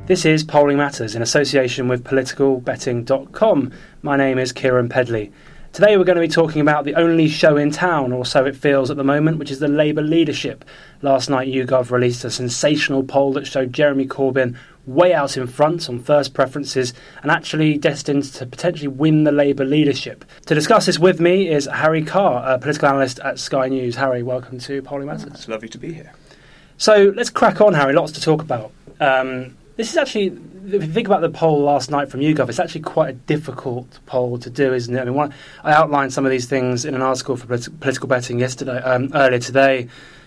This is Polling Matters in association with politicalbetting.com. My name is Kieran Pedley. Today we're going to be talking about the only show in town, or so it feels at the moment, which is the Labour leadership. Last night YouGov released a sensational poll that showed Jeremy Corbyn way out in front on first preferences and actually destined to potentially win the Labour leadership. To discuss this with me is Harry Carr, a political analyst at Sky News. Harry, welcome to Polling Matters. It's lovely to be here. So let's crack on, Harry. Lots to talk about. This is actually, if you think about the poll last night from YouGov, it's actually quite a difficult poll to do, isn't it? I mean, I outlined some of these things in an article for Political Betting earlier today.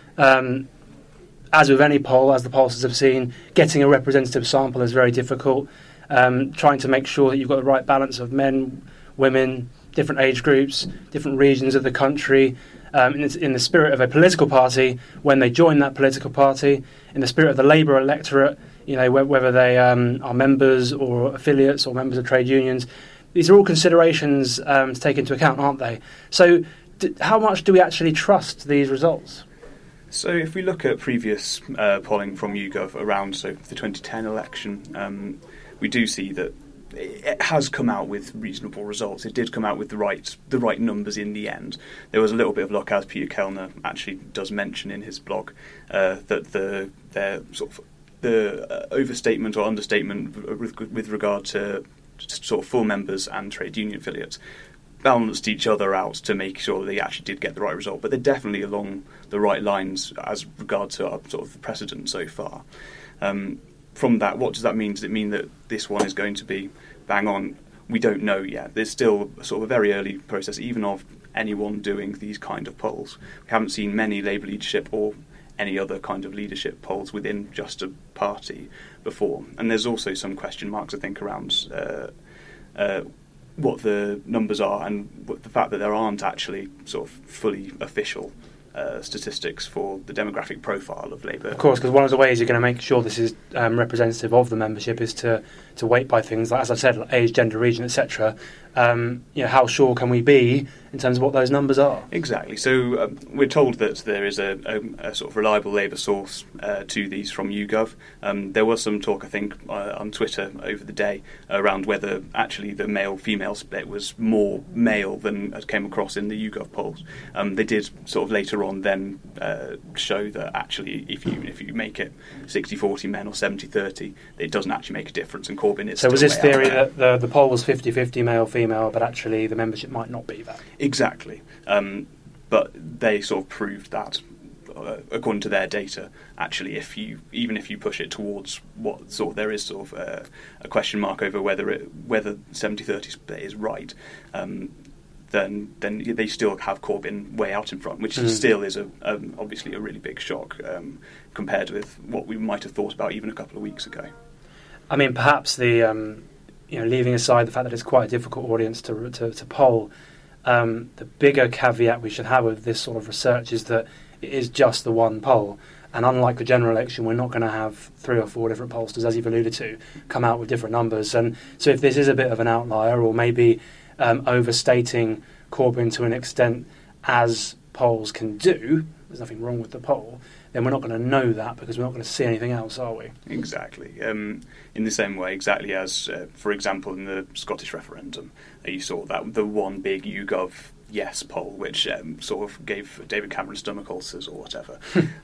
As with any poll, as the pollsters have seen, getting a representative sample is very difficult. Trying to make sure that you've got the right balance of men, women, different age groups, different regions of the country, in the spirit of a political party, when they join that political party, in the spirit of the Labour electorate, you know, whether they are members or affiliates or members of trade unions. These are all considerations to take into account, aren't they? So how much do we actually trust these results? So if we look at previous polling from YouGov around the 2010 election, we do see that it has come out with reasonable results. It did come out with the right numbers in the end. There was a little bit of luck, as Peter Kellner actually does mention in his blog, that the overstatement or understatement with regard to sort of full members and trade union affiliates balanced each other out to make sure they actually did get the right result. But they're definitely along the right lines as regards to our sort of precedent so far. From that, what does that mean? Does it mean that this one is going to be bang on? We don't know yet. There's still sort of a very early process, even of anyone doing these kind of polls. We haven't seen many Labour leadership or any other kind of leadership polls within just a party before. And there's also some question marks, I think, around what the numbers are and the fact that there aren't actually sort of fully official statistics for the demographic profile of Labour. Of course, because one of the ways you're going to make sure this is representative of the membership is to weight by things like, as I said, like age, gender, region, etc. How sure can we be in terms of what those numbers are? Exactly. So we're told that there is a sort of reliable Labour source to these from YouGov. There was some talk, I think, on Twitter over the day around whether actually the male-female split was more male than came across in the YouGov polls. They did sort of later on then show that actually if you make it 60-40 men or 70-30, it doesn't actually make a difference, and Corbyn is so still was this theory that the poll was 50-50 male-female, but actually the membership might not be that? Exactly. But they sort of proved that, according to their data, actually even if you push it towards what sort of there is sort of a question mark over whether 70-30 split is right, then they still have Corbyn way out in front, which still is obviously a really big shock compared with what we might have thought about even a couple of weeks ago. I mean, perhaps the leaving aside the fact that it's quite a difficult audience to poll, the bigger caveat we should have with this sort of research is that it is just the one poll. And unlike the general election, we're not going to have 3 or 4 different pollsters, as you've alluded to, come out with different numbers. And so if this is a bit of an outlier, or maybe overstating Corbyn to an extent as polls can do, there's nothing wrong with the poll, then we're not going to know that because we're not going to see anything else, are we? Exactly. In the same way, exactly as, for example, in the Scottish referendum, you saw that the one big YouGov yes poll, which sort of gave David Cameron stomach ulcers or whatever.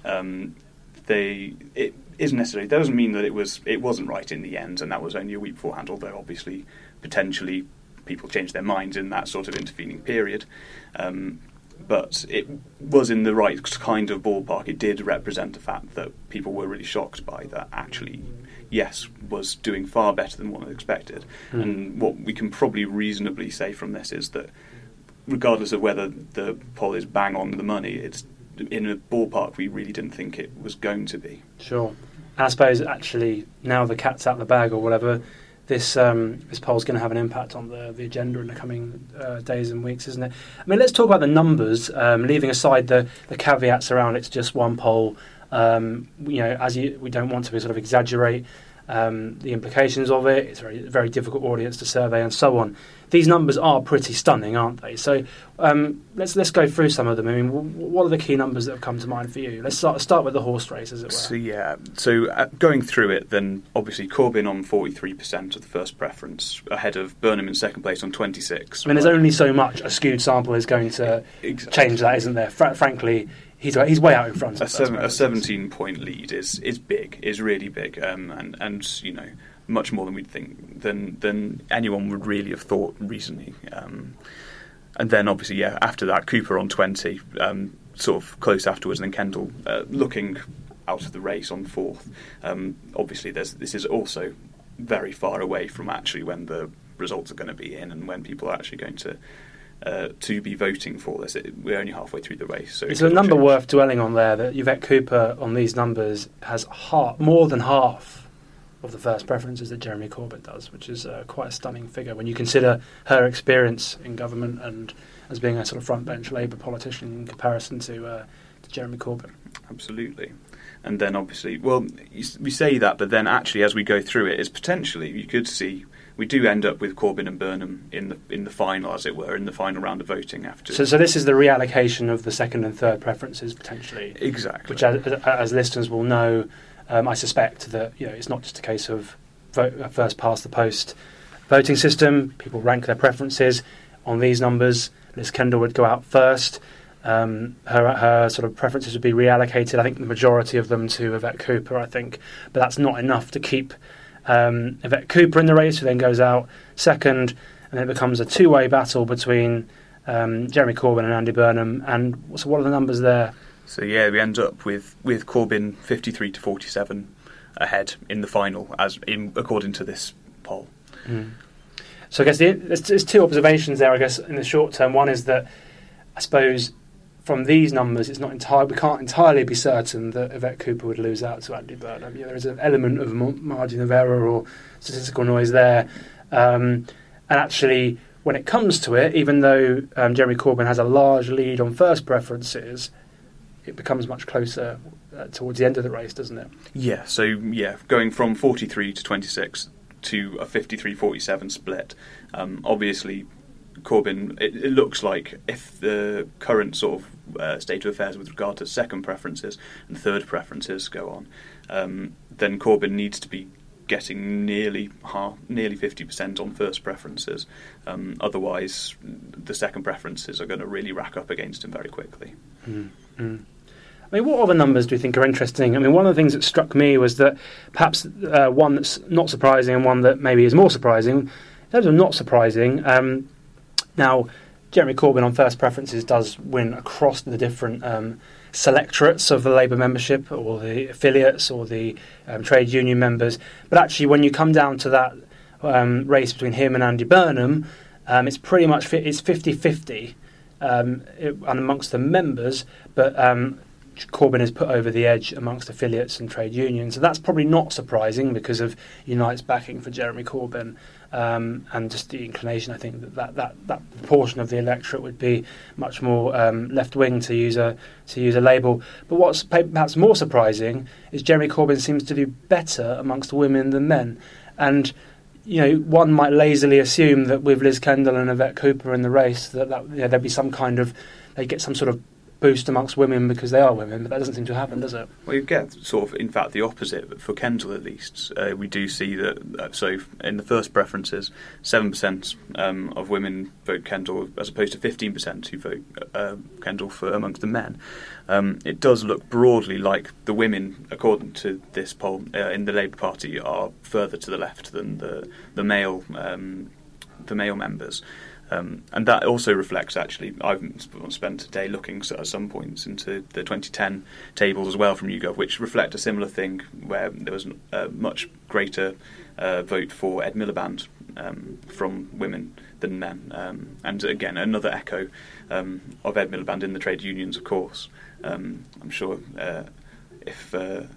It isn't necessarily. That doesn't mean that it wasn't right in the end, and that was only a week beforehand. Although obviously, potentially, people changed their minds in that sort of intervening period. But it was in the right kind of ballpark. It did represent the fact that people were really shocked by that. Actually, yes, was doing far better than one had expected. And what we can probably reasonably say from this is that, regardless of whether the poll is bang on the money, it's in a ballpark we really didn't think it was going to be. Sure. And I suppose actually now the cat's out of the bag or whatever, this poll is going to have an impact on the agenda in the coming days and weeks, isn't it? I mean, let's talk about the numbers, leaving aside the caveats around it's just one poll. We don't want to sort of exaggerate the implications of it. It's a very, very difficult audience to survey and so on. these numbers are pretty stunning, aren't they? So let's go through some of them. I mean, what are the key numbers that have come to mind for you? Let's start with the horse race, as it were. So going through it, then obviously Corbyn on 43% of the first preference, ahead of Burnham in second place on 26. I mean, there's only so much a skewed sample is going to change that, isn't there? Frankly, he's way out in front. A 17-point lead is big, is really big, and you know, much more than we'd think, than anyone would really have thought recently. And then obviously, after that, Cooper on 20, sort of close afterwards, and then Kendall looking out of the race on fourth. Obviously, this is also very far away from actually when the results are going to be in and when people are actually going to be voting for this. We're only halfway through the race. So it's a number worth dwelling on there, that Yvette Cooper on these numbers has more than half of the first preferences that Jeremy Corbyn does, which is quite a stunning figure when you consider her experience in government and as being a sort of front-bench Labour politician in comparison to Jeremy Corbyn. Absolutely. And then obviously, well, we say that, but then actually as we go through it, is potentially you could see we do end up with Corbyn and Burnham in the final, as it were, in the final round of voting after. So this is the reallocation of the second and third preferences potentially. Exactly. Which, as listeners will know, I suspect that it's not just a case of first past the post voting system. People rank their preferences on these numbers. Liz Kendall would go out first. Her sort of preferences would be reallocated. I think the majority of them to Yvette Cooper. I think, but that's not enough to keep Yvette Cooper in the race, who then goes out second, and it becomes a two-way battle between Jeremy Corbyn and Andy Burnham. And so, what are the numbers there? So we end up with Corbyn 53 to 47 ahead in the final, according to this poll. Mm. So I guess there's two observations there. I guess in the short term, one is that I suppose from these numbers, it's not we can't entirely be certain that Yvette Cooper would lose out to Andy Burnham. There is an element of margin of error or statistical noise there, and actually, when it comes to it, even though Jeremy Corbyn has a large lead on first preferences, it becomes much closer towards the end of the race, doesn't it? Yeah, so going from 43 to 26 to a 53-47 split, obviously Corbyn, it looks like if the current sort of state of affairs with regard to second preferences and third preferences go on, then Corbyn needs to be getting nearly 50% on first preferences. Otherwise, the second preferences are going to really rack up against him very quickly. Mm. I mean, what other numbers do you think are interesting? I mean, one of the things that struck me was that perhaps one that's not surprising and one that maybe is more surprising. In terms of not surprising, now Jeremy Corbyn on first preferences does win across the different selectorates of the Labour membership or the affiliates or the trade union members. But actually, when you come down to that race between him and Andy Burnham, it's pretty much it's 50-50 amongst the members, but Corbyn is put over the edge amongst affiliates and trade unions. So that's probably not surprising because of Unite's backing for Jeremy Corbyn, and just the inclination, I think, that portion of the electorate would be much more left-wing, to use a label. But what's perhaps more surprising is Jeremy Corbyn seems to do better amongst women than men. And one might lazily assume that with Liz Kendall and Yvette Cooper in the race, that there'd be some kind of, they get some sort of boost amongst women because they are women, but that doesn't seem to happen, does it? Well, you get sort of, in fact, the opposite for Kendall at least. We do see that, so in the first preferences, 7% of women vote Kendall as opposed to 15% who vote Kendall for amongst the men. It does look broadly like the women, according to this poll, in the Labour Party are further to the left than the male members. And that also reflects, actually, I've spent a day looking at some points into the 2010 tables as well from YouGov, which reflect a similar thing, where there was a much greater vote for Ed Miliband from women than men. And again, another echo of Ed Miliband in the trade unions, of course. I'm sure if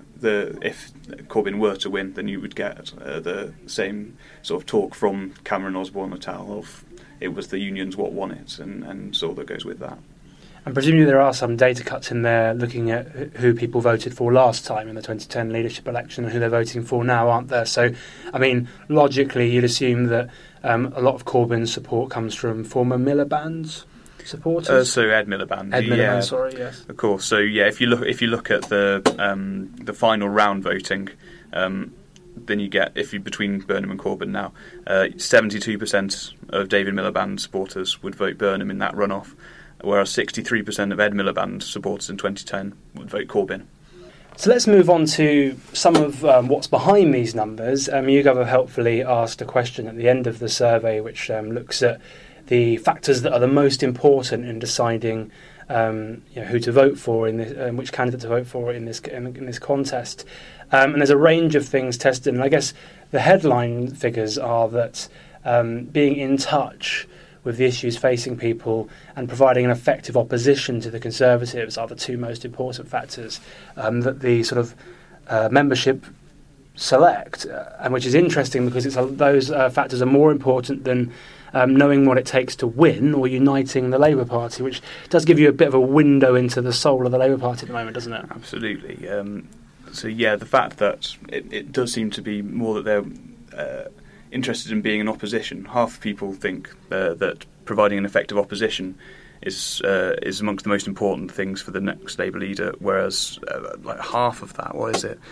Corbyn were to win, then you would get the same sort of talk from Cameron Osborne et al. Of it was the unions what won it, and all that goes with that. And presumably there are some data cuts in there looking at who people voted for last time in the 2010 leadership election and who they're voting for now, aren't there? So, I mean, logically you'd assume that A lot of Corbyn's support comes from former Miliband supporters. So Ed Miliband. Ed Miliband, sorry, yes. Of course. So yeah, if you look at the final round voting, then you get, between Burnham and Corbyn now, 72% of David Miliband supporters would vote Burnham in that runoff, whereas 63% of Ed Miliband supporters in 2010 would vote Corbyn. So let's move on to some of what's behind these numbers. YouGov have helpfully asked a question at the end of the survey which looks at the factors that are the most important in deciding who to vote for in this, which candidate to vote for in this contest. And there's a range of things tested, and I guess the headline figures are that being in touch with the issues facing people and providing an effective opposition to the Conservatives are the two most important factors that the sort of membership select, and which is interesting because those factors are more important than knowing what it takes to win or uniting the Labour Party, which does give you a bit of a window into the soul of the Labour Party at the moment, doesn't it? Absolutely. So yeah, the fact that it does seem to be more that they're interested in being in opposition. Half the people think that providing an effective opposition is amongst the most important things for the next Labour leader, whereas like half of that,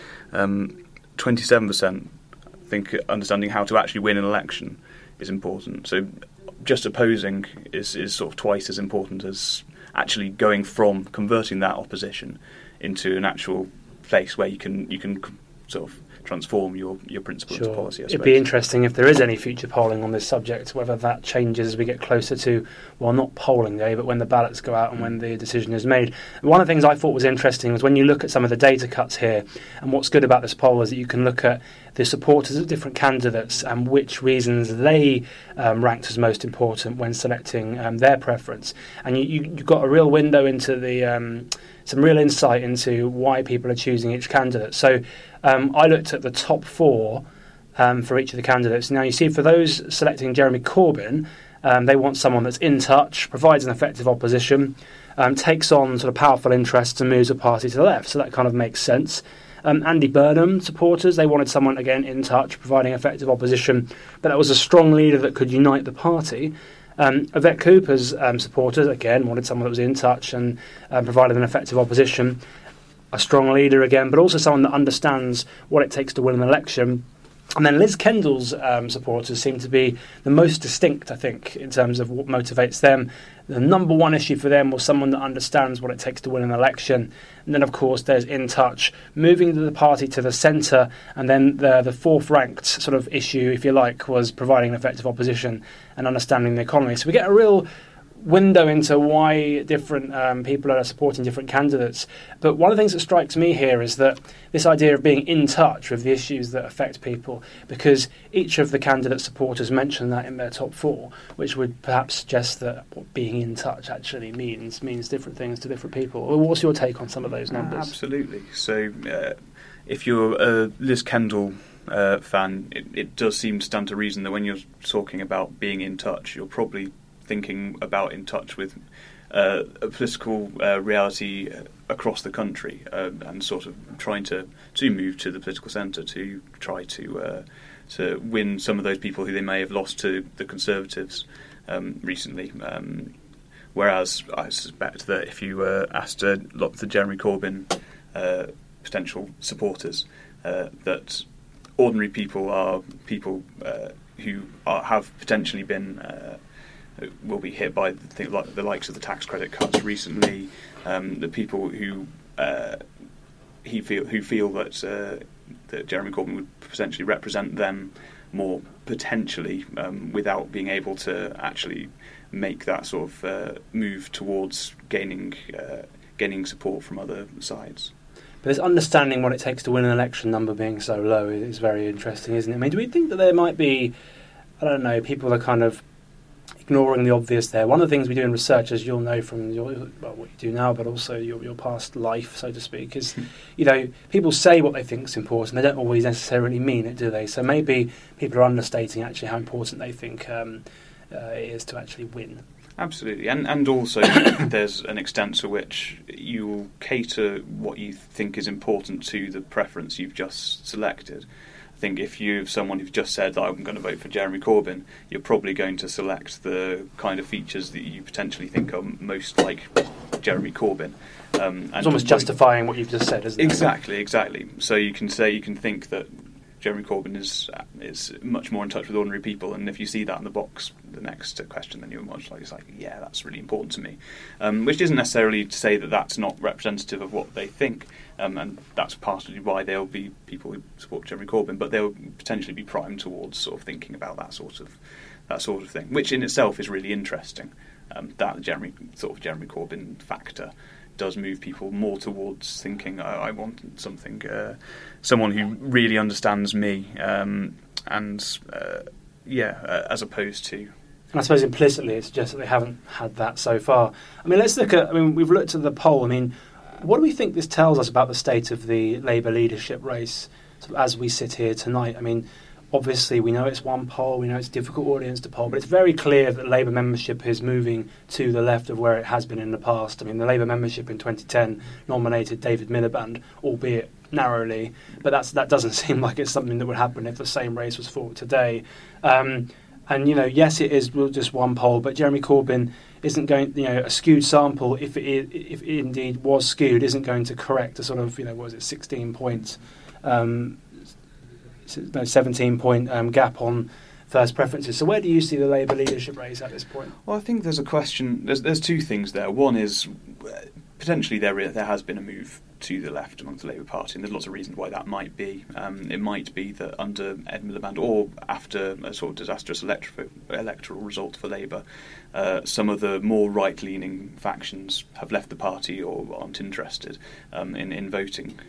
27% think understanding how to actually win an election is important. So just opposing is sort of twice as important as actually converting that opposition into an actual place where you can sort of transform your principle into policy. It'd be interesting if there is any future polling on this subject, whether that changes as we get closer to, well, not polling day, but when the ballots go out and when the decision is made. One of the things I thought was interesting was when you look at some of the data cuts here, and what's good about this poll is that you can look at the supporters of different candidates and which reasons they ranked as most important when selecting their preference. And you've got a real window into the some real insight into why people are choosing each candidate. So I looked at the top four for each of the candidates. Now you see for those selecting Jeremy Corbyn, they want someone that's in touch, provides an effective opposition, takes on sort of powerful interests and moves a party to the left. So that kind of makes sense. Andy Burnham supporters, they wanted someone, again, in touch, providing effective opposition, but that was a strong leader that could unite the party. Yvette Cooper's supporters, again, wanted someone that was in touch and provided an effective opposition. A strong leader again, but also someone that understands what it takes to win an election. And then Liz Kendall's supporters seem to be the most distinct, I think, in terms of what motivates them. The number one issue for them was someone that understands what it takes to win an election. And then, of course, there's in touch, moving the party to the centre. And then the fourth-ranked sort of issue, if you like, was providing an effective opposition and understanding the economy. So we get a real window into why different people are supporting different candidates. But one of the things that strikes me here is that this idea of being in touch with the issues that affect people, because each of the candidate supporters mentioned that in their top four, which would perhaps suggest that what being in touch actually means different things to different people. Well, what's your take on some of those numbers? Absolutely. So if you're a Liz Kendall fan, it does seem to stand to reason that when you're talking about being in touch, you're probably thinking about in touch with a political reality across the country and sort of trying to move to the political centre to try to win some of those people who they may have lost to the Conservatives recently. Whereas I suspect that if you asked a lot of the Jeremy Corbyn potential supporters, that ordinary people are people who have potentially been will be hit by the likes of the tax credit cuts recently. The people who feel that Jeremy Corbyn would potentially represent them more potentially without being able to actually make that sort of move towards gaining support from other sides. But this understanding what it takes to win an election number being so low is very interesting, isn't it? I mean, do we think that there might be, I don't know, people are kind of ignoring the obvious there? One of the things we do in research, as you'll know from what you do now, but also your past life, so to speak, is, people say what they think is important. They don't always necessarily mean it, do they? So maybe people are understating actually how important they think it is to actually win. Absolutely, and also there's an extent to which you will cater what you think is important to the preference you've just selected. I I think if you're someone who's just said that I'm going to vote for Jeremy Corbyn, you're probably going to select the kind of features that you potentially think are most like Jeremy Corbyn. And it's almost justifying what you've just said, isn't it? Exactly. So you can think that Jeremy Corbyn is much more in touch with ordinary people, and if you see that in the box, the next question, then you're much like, it's like, yeah, that's really important to me. Which isn't necessarily to say that that's not representative of what they think, and that's partly why there'll be people who support Jeremy Corbyn, but they'll potentially be primed towards sort of thinking about that sort of thing, which in itself is really interesting. That Jeremy Corbyn factor does move people more towards thinking, I want something, someone who really understands me, as opposed to. And I suppose implicitly it suggests that they haven't had that so far. I mean, we've looked at the poll. I mean, what do we think this tells us about the state of the Labour leadership race sort of as we sit here tonight? I mean, obviously, we know it's one poll, we know it's a difficult audience to poll, but it's very clear that Labour membership is moving to the left of where it has been in the past. I mean, the Labour membership in 2010 nominated David Miliband, albeit narrowly, but that doesn't seem like it's something that would happen if the same race was fought today. And, yes, it is just one poll, but Jeremy Corbyn isn't going, a skewed sample, if it indeed was skewed, isn't going to correct a sort of, 16 points 17-point gap on first preferences. So where do you see the Labour leadership race at this point? Well, I think there's a question. There's two things there. One is potentially there has been a move to the left amongst the Labour Party, and there's lots of reasons why that might be. It might be that under Ed Miliband, or after a sort of disastrous electoral result for Labour, some of the more right-leaning factions have left the party or aren't interested in voting.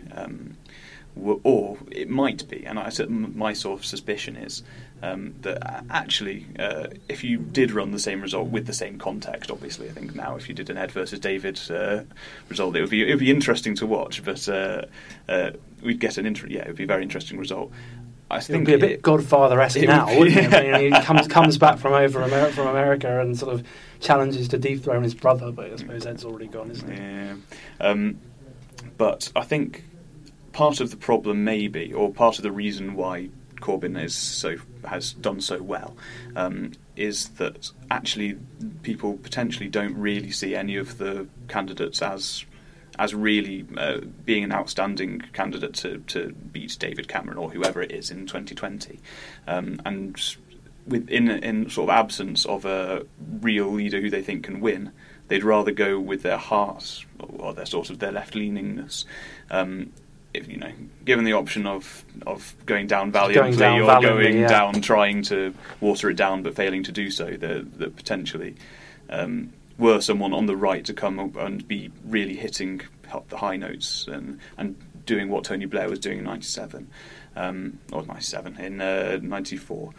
Or it might be, and my sort of suspicion is that actually, if you did run the same result with the same context, obviously, I think now if you did an Ed versus David result, it would be interesting to watch. But we'd get it would be a very interesting result. I think it would be a bit Godfather-esque now, wouldn't it? I mean, he comes back from America and sort of challenges to dethrone his brother, but I suppose Ed's already gone, isn't he? Yeah. But I think part of the problem maybe, or part of the reason why Corbyn has done so well, is that actually people potentially don't really see any of the candidates as really being an outstanding candidate to beat David Cameron or whoever it is in 2020, and in sort of absence of a real leader who they think can win, they'd rather go with their heart or their sort of their left-leaningness. If given the option of going down valiantly going down trying to water it down but failing to do so, that potentially were someone on the right to come up and be really hitting the high notes and doing what Tony Blair was doing in 97 or 97 in 94,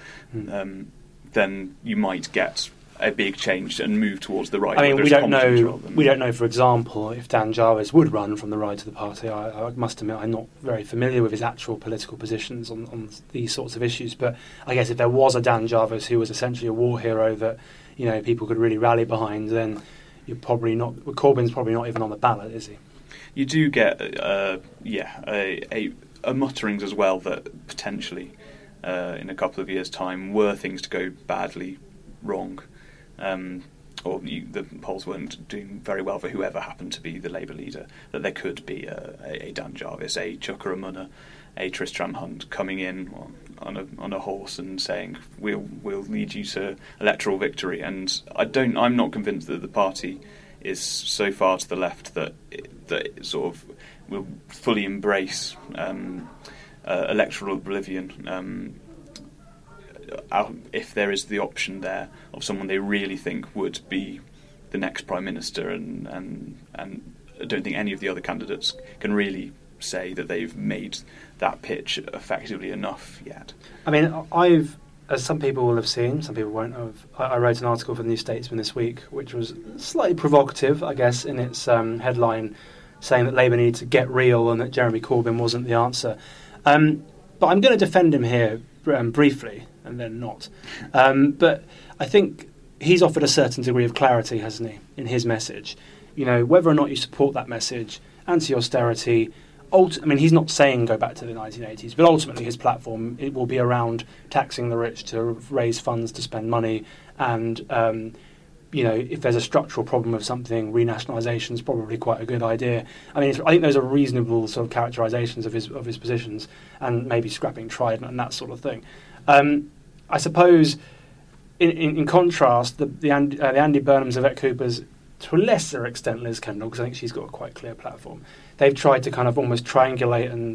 then you might get a big change and move towards the right. I mean, we don't know, for example, if Dan Jarvis would run from the right of the party. I must admit I'm not very familiar with his actual political positions on these sorts of issues, but I guess if there was a Dan Jarvis who was essentially a war hero that people could really rally behind, then you're probably not. Corbyn's probably not even on the ballot, is he? You do get a mutterings as well that potentially in a couple of years' time, were things to go badly wrong, the polls weren't doing very well for whoever happened to be the Labour leader, that there could be a Dan Jarvis, a Chuka Umunna, a Tristram Hunt coming in on a horse and saying we'll lead you to electoral victory. And I'm not convinced that the party is so far to the left that it sort of will fully embrace electoral oblivion. If there is the option there of someone they really think would be the next Prime Minister, and I don't think any of the other candidates can really say that they've made that pitch effectively enough yet. I mean, as some people will have seen, some people won't have, I wrote an article for the New Statesman this week, which was slightly provocative, I guess, in its headline, saying that Labour needed to get real and that Jeremy Corbyn wasn't the answer. But I'm going to defend him here briefly, and then not. But I think he's offered a certain degree of clarity, hasn't he, in his message. Whether or not you support that message, anti-austerity, he's not saying go back to the 1980s, but ultimately his platform, it will be around taxing the rich to raise funds to spend money, and if there's a structural problem with something, renationalisation is probably quite a good idea. I think those are reasonable sort of characterisations of his positions, and maybe scrapping Trident and that sort of thing. I suppose, in contrast, the Andy Burnhams, Yvette Coopers, to a lesser extent Liz Kendall, because I think she's got a quite clear platform. They've tried to kind of almost triangulate and,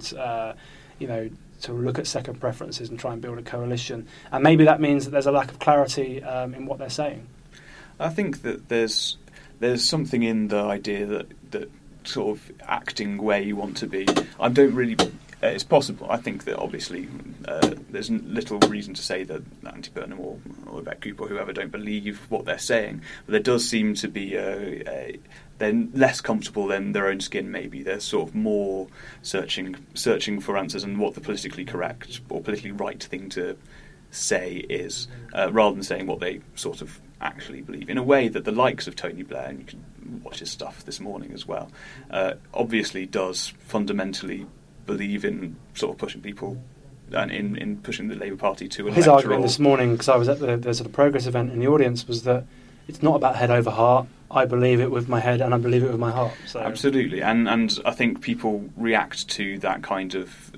to look at second preferences and try and build a coalition. And maybe that means that there's a lack of clarity in what they're saying. I think that there's something in the idea that sort of acting where you want to be. I don't really... it's possible. I think that obviously there's little reason to say that Andy Burnham or Yvette Cooper or whoever don't believe what they're saying, but there does seem to be they're less comfortable in their own skin. Maybe they're sort of more searching for answers and what the politically correct or politically right thing to say is, rather than saying what they sort of actually believe, in a way that the likes of Tony Blair, and you can watch his stuff this morning as well, obviously does fundamentally believe in sort of pushing people and in pushing the Labour Party to an His electoral... argument this morning, because I was at the sort of Progress event in the audience, was that it's not about head over heart. I believe it with my head and I believe it with my heart. So. Absolutely, and I think people react to that kind of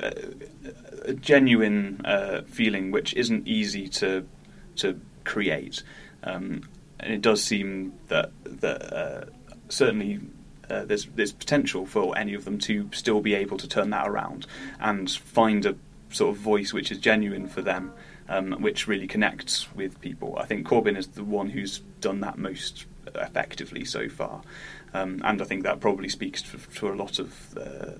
genuine feeling, which isn't easy to create, and it does seem that certainly there's potential for any of them to still be able to turn that around and find a sort of voice which is genuine for them, which really connects with people. I think Corbyn is the one who's done that most effectively so far, and I think that probably speaks to a lot of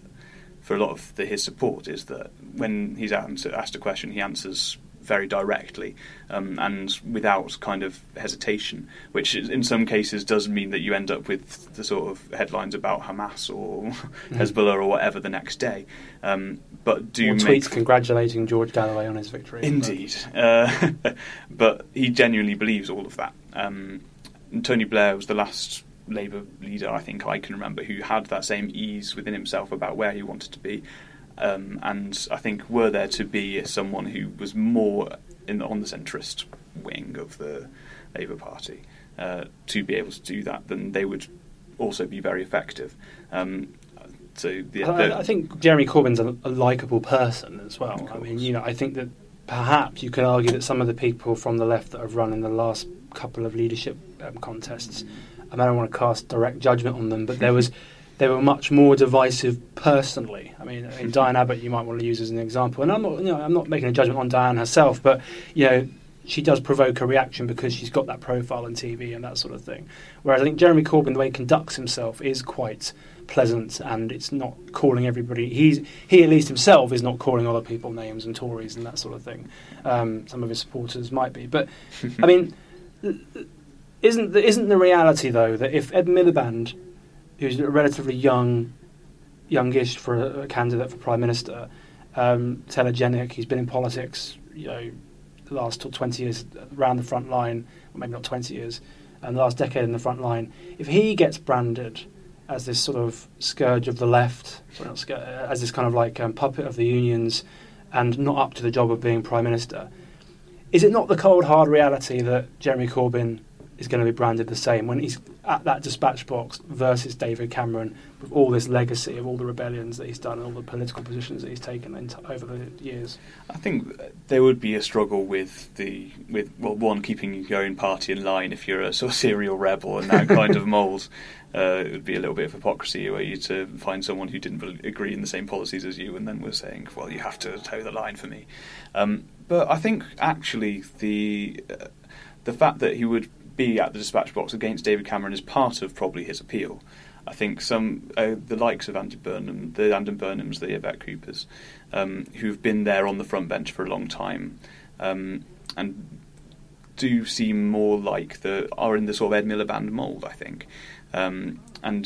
his support, is that when he's asked a question, he answers very directly, and without kind of hesitation, which in some cases does mean that you end up with the sort of headlines about Hamas or Hezbollah or whatever the next day. But tweets congratulating George Galloway on his victory. Indeed. But he genuinely believes all of that. Tony Blair was the last Labour leader I think I can remember who had that same ease within himself about where he wanted to be. And I think were there to be someone who was more on the centrist wing of the Labour Party to be able to do that, then they would also be very effective. I think Jeremy Corbyn's a likeable person as well. I mean, I think that perhaps you could argue that some of the people from the left that have run in the last couple of leadership contests, I don't want to cast direct judgment on them, but they were much more divisive personally. I mean, Diane Abbott you might want to use as an example, and I'm not making a judgment on Diane herself, but she does provoke a reaction because she's got that profile on TV and that sort of thing. Whereas I think Jeremy Corbyn, the way he conducts himself, is quite pleasant, and it's not calling everybody. He at least himself is not calling other people names and Tories and that sort of thing. Some of his supporters might be, but I mean, isn't the reality though that if Ed Miliband, who's relatively youngish for a candidate for Prime Minister, telegenic, he's been in politics, the last 20 years around the front line, or maybe not 20 years, and the last decade in the front line, if he gets branded as this sort of scourge of the left, as this kind of like puppet of the unions and not up to the job of being Prime Minister, is it not the cold, hard reality that Jeremy Corbyn is going to be branded the same when he's at that dispatch box versus David Cameron, with all this legacy of all the rebellions that he's done and all the political positions that he's taken over the years? I think there would be a struggle with one, keeping your own party in line if you're a sort of serial rebel and that kind of mould. It would be a little bit of hypocrisy were you to find someone who didn't agree in the same policies as you and then was saying, well, you have to toe the line for me. But I think actually the fact that he would be at the dispatch box against David Cameron is part of probably his appeal. I think the likes of Andy Burnham, the Andy Burnhams, the Yvette Coopers, who've been there on the front bench for a long time, and do seem more like are in the sort of Ed Miliband mould, I think, and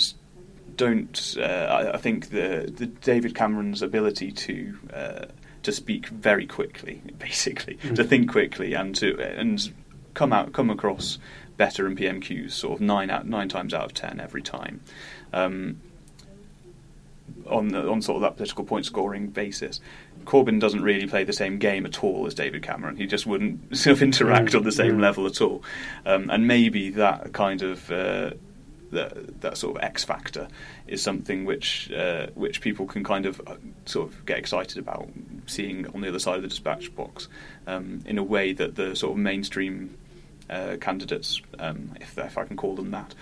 don't. I think the David Cameron's ability to speak very quickly, basically, to think quickly and come across better in PMQs, sort of 9 times out of 10 every time. on sort of that political point scoring basis. Corbyn doesn't really play the same game at all as David Cameron. He just wouldn't sort of interact on the same level at all. And maybe that kind of that sort of X factor is something which people can kind of sort of get excited about seeing on the other side of the dispatch box, in a way that the sort of mainstream candidates, if I can call them that,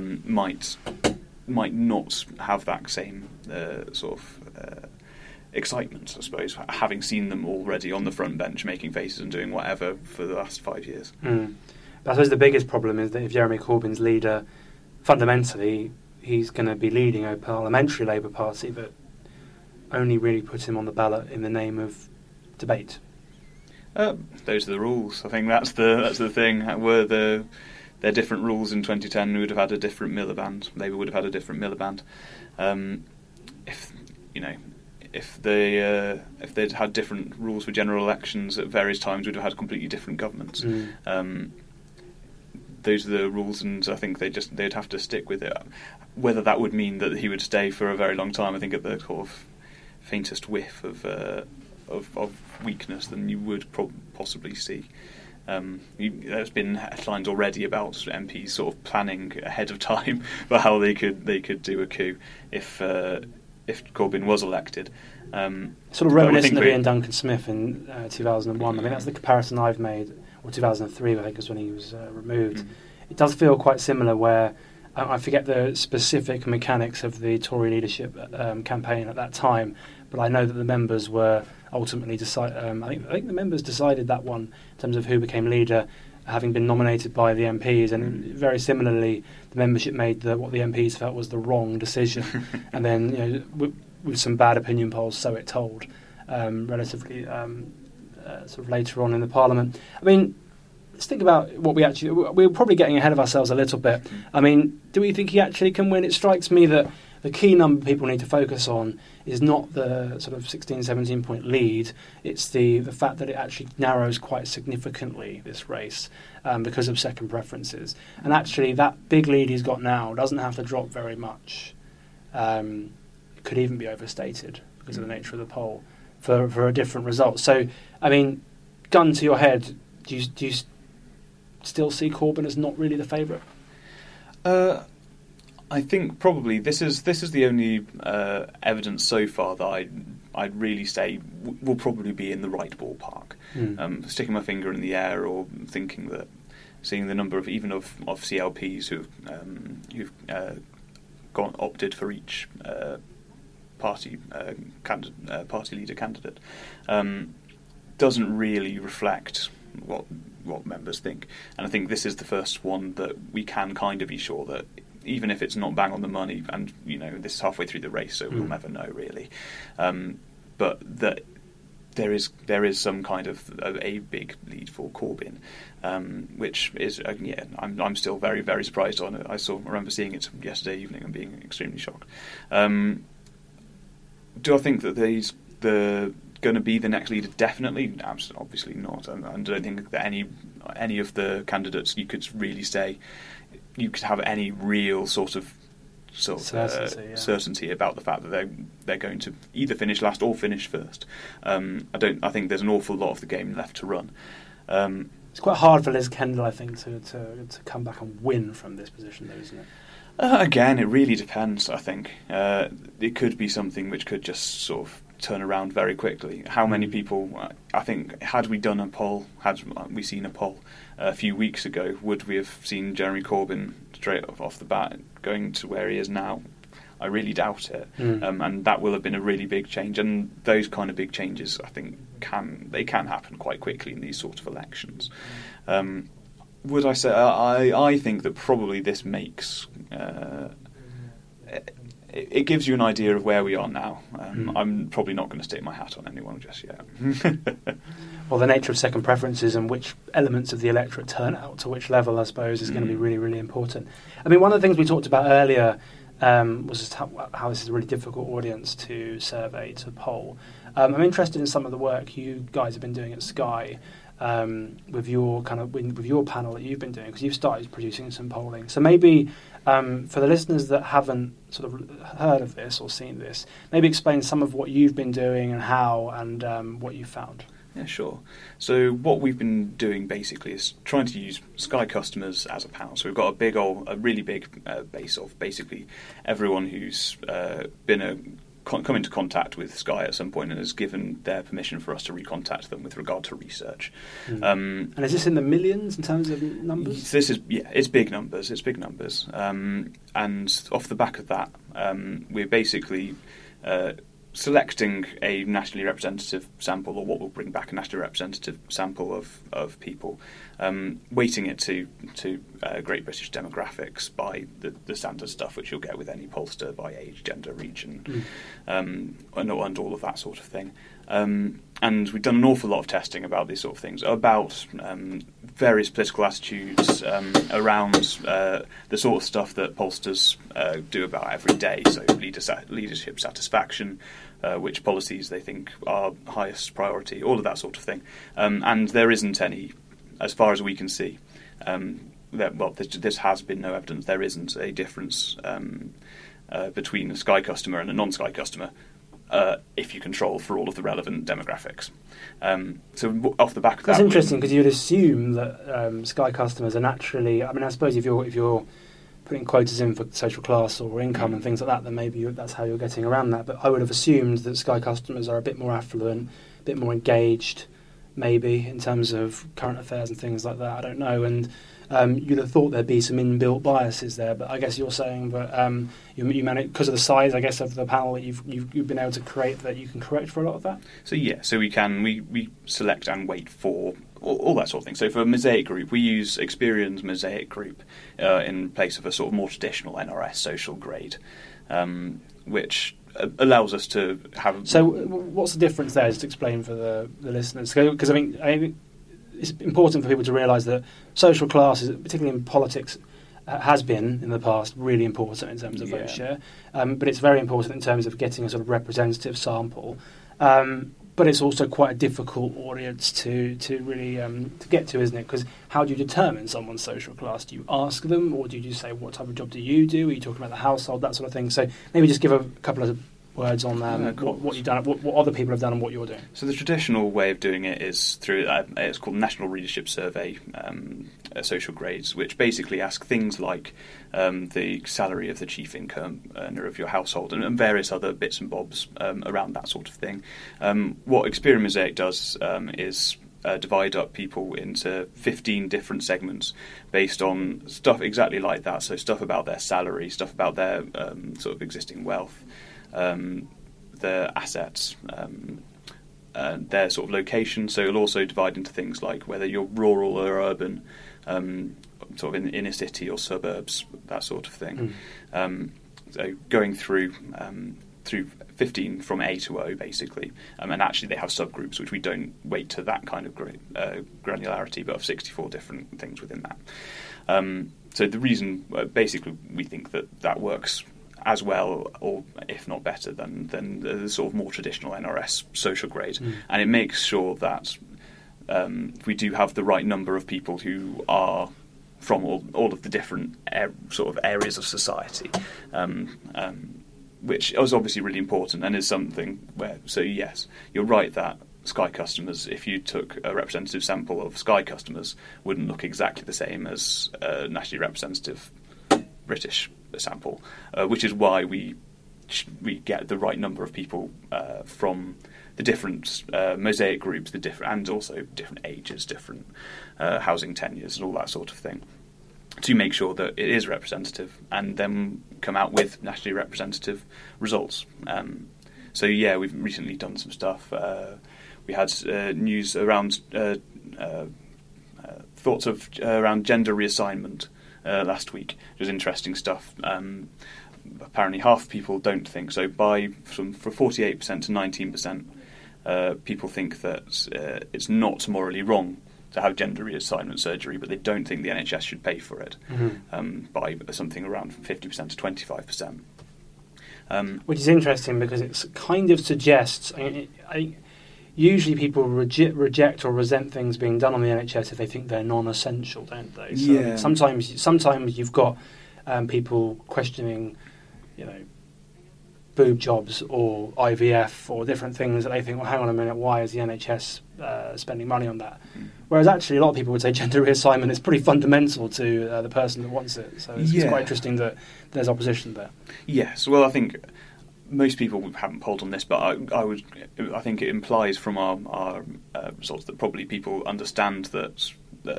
might not have that same sort of excitement, I suppose, having seen them already on the front bench making faces and doing whatever for the last 5 years. But I suppose the biggest problem is that if Jeremy Corbyn's leader, fundamentally, he's going to be leading a parliamentary Labour Party that only really put him on the ballot in the name of debate. Those are the rules. I think that's the thing. Were there different rules in 2010, we would have had a different Miliband. Labour would have had a different Miliband. If they'd had different rules for general elections at various times, we'd have had completely different governments. Those are the rules, and I think they'd have to stick with it. Whether that would mean that he would stay for a very long time, I think at the sort of faintest whiff of weakness, then you would possibly see. There's been headlines already about MPs sort of planning ahead of time for how they could do a coup if Corbyn was elected. Sort of reminiscent of Ian Duncan Smith in 2001. I mean, that's the comparison I've made, or 2003, I think, was when he was removed. It does feel quite similar, where I forget the specific mechanics of the Tory leadership campaign at that time, but I know that the members were ultimately I think the members decided that one in terms of who became leader, having been nominated by the MPs, and very similarly, the membership made what the MPs felt was the wrong decision, and then with some bad opinion polls, so it told, relatively sort of later on in the Parliament. I mean, let's think about what we're probably getting ahead of ourselves a little bit. I mean, do we think he actually can win? It strikes me that the key number people need to focus on is not the sort of 16, 17 point lead. It's the fact that it actually narrows quite significantly, this race, because of second preferences. And actually, that big lead he's got now doesn't have to drop very much. It could even be overstated because of the nature of the poll for a different result. So, I mean, gun to your head, do you still see Corbyn as not really the favourite? I think probably this is the only evidence so far that I'd really say will probably be in the right ballpark. Sticking my finger in the air, or thinking that seeing the number of CLPs who've opted for each party leader candidate doesn't really reflect what members think. And I think this is the first one that we can kind of be sure that, even if it's not bang on the money, and this is halfway through the race, so we'll never know really, but that there is some kind of a big lead for Corbyn, which is I'm still very, very surprised on it. I remember seeing it yesterday evening and being extremely shocked. Do I think that he's going to be the next leader? Definitely, obviously not. And I don't think that any of the candidates you could really say you could have any real sort of certainty about the fact that they're going to either finish last or finish first. I think there's an awful lot of the game left to run. It's quite hard for Liz Kendall, I think, to come back and win from this position, though, isn't it? Again, it really depends. I think it could be something which could just sort of turn around very quickly. How many people? I think had we seen a poll a few weeks ago, would we have seen Jeremy Corbyn straight off the bat going to where he is now? I really doubt it. And that will have been a really big change. And those kind of big changes, I think, can happen quite quickly in these sort of elections. Would I say I think that probably this makes it gives you an idea of where we are now. I'm probably not going to stick my hat on anyone just yet. Well, the nature of second preferences and which elements of the electorate turn out to which level, I suppose, is going to be really, really important. I mean, one of the things we talked about earlier was just how this is a really difficult audience to survey, to poll. I'm interested in some of the work you guys have been doing at Sky with your panel that you've been doing, because you've started producing some polling. So maybe For the listeners that haven't sort of heard of this or seen this, maybe explain some of what you've been doing and how, and what you found. Yeah, sure. So what we've been doing basically is trying to use Sky customers as a panel. So we've got a really big base of basically everyone who's come into contact with Sky at some point and has given their permission for us to recontact them with regard to research. And is this in the millions in terms of numbers? It's big numbers. It's big numbers. And off the back of that, we're basically selecting a nationally representative sample, or what will bring back a nationally representative sample of people, weighting it to Great British demographics by the standard stuff which you'll get with any pollster, by age, gender, region, and all of that sort of thing. And we've done an awful lot of testing about these sort of things, about various political attitudes around the sort of stuff that pollsters do about every day, so leadership satisfaction, which policies they think are highest priority, all of that sort of thing. And there isn't any, as far as we can see, this has been no evidence, there isn't a difference between a Sky customer and a non-Sky customer, if you control for all of the relevant demographics. So off the back of that... That's interesting, because you'd assume that Sky customers are naturally... I mean, I suppose if you're putting quotas in for social class or income and things like that, then maybe that's how you're getting around that. But I would have assumed that Sky customers are a bit more affluent, a bit more engaged, maybe, in terms of current affairs and things like that. I don't know. And you'd have thought there'd be some inbuilt biases there, but I guess you're saying that you manage, because of the size, I guess, of the panel that you've been able to create, that you can correct for a lot of that. So we select and wait for all that sort of thing. So for a Mosaic group, we use Experian's Mosaic group in place of a sort of more traditional NRS social grade, which allows us to have... So what's the difference there, just to explain for the listeners? Because I mean, it's important for people to realise that social class, particularly in politics, has been in the past really important in terms of vote share, but it's very important in terms of getting a sort of representative sample. But it's also quite a difficult audience to really to get to, isn't it? Because how do you determine someone's social class? Do you ask them, or do you just say, what type of job do you do? Are you talking about the household, that sort of thing? So maybe just give a couple of words on what you've done, what other people have done, and what you're doing. So the traditional way of doing it is through it's called National Readership Survey social grades, which basically ask things like the salary of the chief income earner of your household and various other bits and bobs around that sort of thing. What Experian Mosaic does is divide up people into 15 different segments based on stuff exactly like that. So stuff about their salary, stuff about their sort of existing wealth, their assets, their sort of location. So it'll also divide into things like whether you're rural or urban, sort of in the inner city or suburbs, that sort of thing. So going through 15 from A to O, basically. And actually they have subgroups, which we don't weight to that kind of granularity, but of 64 different things within that. So the reason, basically, we think that works as well, or if not better, than the sort of more traditional NRS social grade. And it makes sure that we do have the right number of people who are from all of the different sort of areas of society, which is obviously really important and is something where, so yes, you're right that Sky customers, if you took a representative sample of Sky customers, wouldn't look exactly the same as a nationally representative British sample, which is why we get the right number of people from the different Mosaic groups, and also different ages, different housing tenures, and all that sort of thing, to make sure that it is representative, and then come out with nationally representative results. So yeah, we've recently done some stuff. We had news around thoughts of around gender reassignment last week, which was interesting stuff. Apparently half people don't think so. From 48% to 19%, people think that it's not morally wrong to have gender reassignment surgery, but they don't think the NHS should pay for it, by something around 50% to 25%. Which is interesting, because it kind of suggests... usually people reject or resent things being done on the NHS if they think they're non-essential, don't they? So sometimes you've got people questioning, boob jobs or IVF or different things that they think, well, hang on a minute, why is the NHS spending money on that? Whereas actually a lot of people would say gender reassignment is pretty fundamental to the person that wants it. So it's quite interesting that there's opposition there. Yes, well, I think most people haven't polled on this, but I think it implies from our results that probably people understand that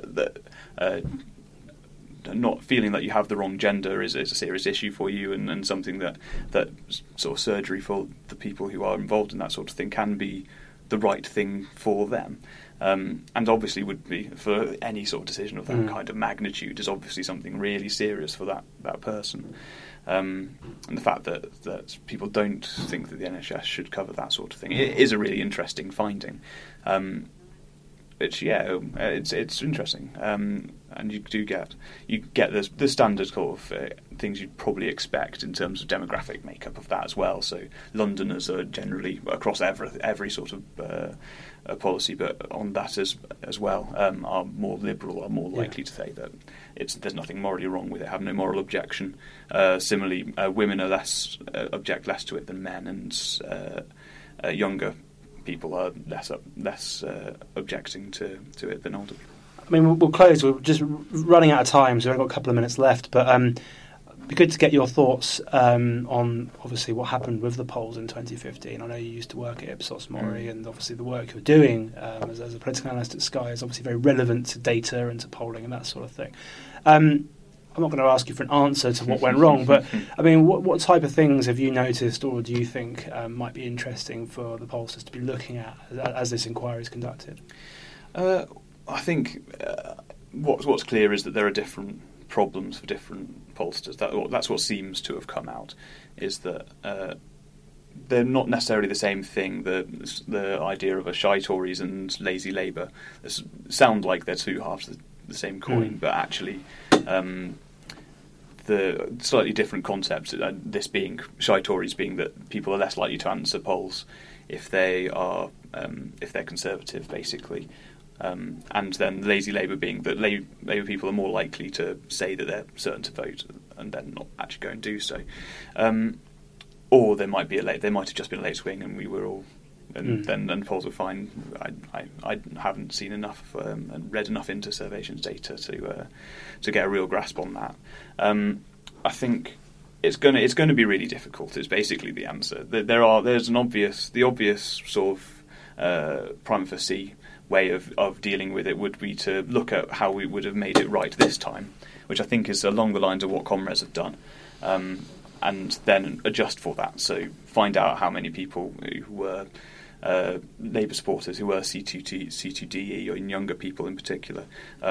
not feeling that you have the wrong gender is a serious issue for you, and something that sort of surgery for the people who are involved in that sort of thing can be the right thing for them. And obviously would be for any sort of decision of that kind of magnitude is obviously something really serious for that person. And the fact that people don't think that the NHS should cover that sort of thing, it is a really interesting finding. It's interesting, and you get the standard sort of things you'd probably expect in terms of demographic makeup of that as well. So Londoners are generally across every sort of policy, but on that as well, are more liberal, are more likely to say that there's nothing morally wrong with it, have no moral objection. Similarly, women are object less to it than men, and younger people are less objecting to it than older people. I mean, we'll close. We're just running out of time, so we've only got a couple of minutes left. But it'd be good to get your thoughts on, obviously, what happened with the polls in 2015. I know you used to work at Ipsos Mori, and obviously the work you're doing as a political analyst at Sky is obviously very relevant to data and to polling and that sort of thing. I'm not going to ask you for an answer to what went wrong, but I mean, what type of things have you noticed, or do you think might be interesting for the pollsters to be looking at as this inquiry is conducted? I think what's clear is that there are different problems for different pollsters. That's what seems to have come out, is that they're not necessarily the same thing. The idea of a shy Tories and lazy Labour sound like they're two halves of the same coin, but actually the slightly different concepts, this being shy Tories being that people are less likely to answer polls if they're conservative, basically, and then lazy Labour being that Labour people are more likely to say that they're certain to vote and then not actually go and do so, or they might have just been a late swing and we were all. And then polls were fine. I haven't seen enough and read enough into Survation's data to get a real grasp on that. I think it's going to be really difficult. Is basically the answer. There's the obvious sort of prima facie way of dealing with it would be to look at how we would have made it right this time, which I think is along the lines of what Comres have done. And then adjust for that. So find out how many people who were Labour supporters, who were C2DE, or in younger people in particular,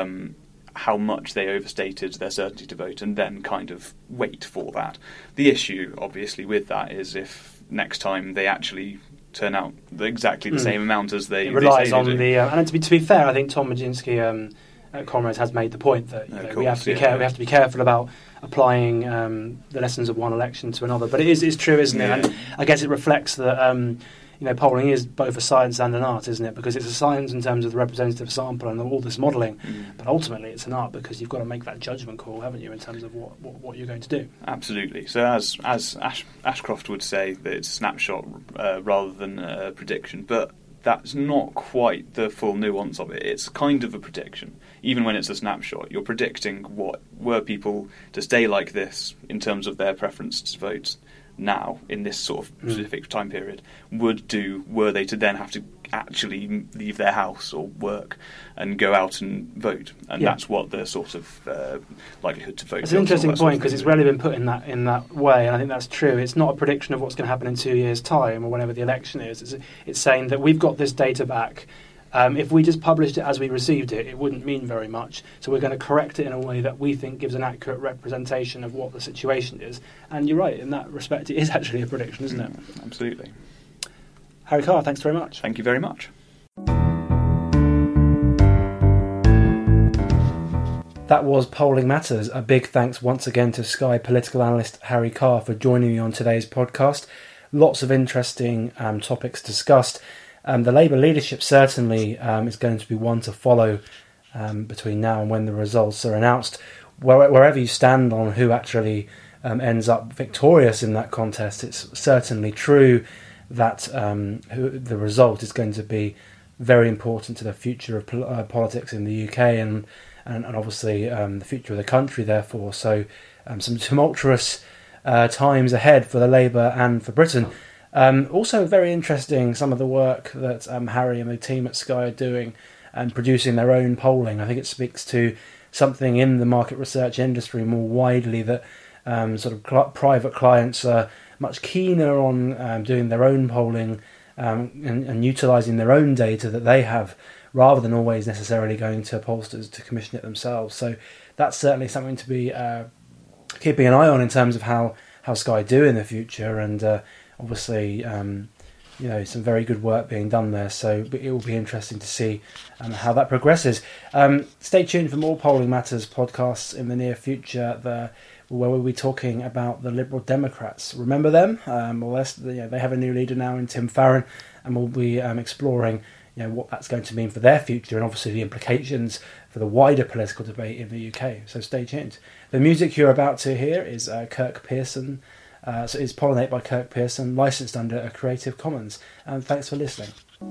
how much they overstated their certainty to vote, and then kind of wait for that. The issue, obviously, with that is if next time they actually turn out exactly the same amount as they relies on the. And to be fair, I think Tom Majinski at Comrades has made the point that we have to be careful about applying the lessons of one election to another. But it's true, isn't it? And I guess it reflects that polling is both a science and an art, isn't it? Because it's a science in terms of the representative sample and all this modelling, but ultimately it's an art because you've got to make that judgment call, haven't you, in terms of what you're going to do. Absolutely. So as Ashcroft would say, that it's a snapshot rather than a prediction, but that's not quite the full nuance of it. It's kind of a prediction. Even when it's a snapshot, you're predicting what were people to stay like this in terms of their preference to vote now in this sort of specific time period would do were they to then have to actually leave their house or work and go out and vote, and that's what the sort of likelihood to vote. It's an interesting point because it's rarely been put in that way, and I think that's true. It's not a prediction of what's going to happen in 2 years' time or whenever the election is. It's saying that we've got this data back. If we just published it as we received it, it wouldn't mean very much. So we're going to correct it in a way that we think gives an accurate representation of what the situation is. And you're right, in that respect, it is actually a prediction, isn't it? Absolutely. Harry Carr, thanks very much. Thank you very much. That was Polling Matters. A big thanks once again to Sky political analyst Harry Carr for joining me on today's podcast. Lots of interesting topics discussed. The Labour leadership certainly is going to be one to follow between now and when the results are announced. wherever you stand on who actually ends up victorious in that contest, it's certainly true that the result is going to be very important to the future of politics in the UK and obviously the future of the country, therefore. So some tumultuous times ahead for the Labour and for Britain. Also very interesting, some of the work that Harry and the team at Sky are doing and producing their own polling. I think it speaks to something in the market research industry more widely, that sort of private clients are much keener on doing their own polling and utilising their own data that they have, rather than always necessarily going to pollsters to commission it themselves. So that's certainly something to be keeping an eye on in terms of how Sky do in the future, and obviously some very good work being done there. So it will be interesting to see how that progresses. Stay tuned for more Polling Matters podcasts in the near future, where we'll be talking about the Liberal Democrats. Remember them? They have a new leader now in Tim Farron, and we'll be exploring what that's going to mean for their future, and obviously the implications for the wider political debate in the UK. So stay tuned. The music you're about to hear is Kirk Pearson. So it's Pollinate by Kirk Pearson, licensed under a Creative Commons. And thanks for listening.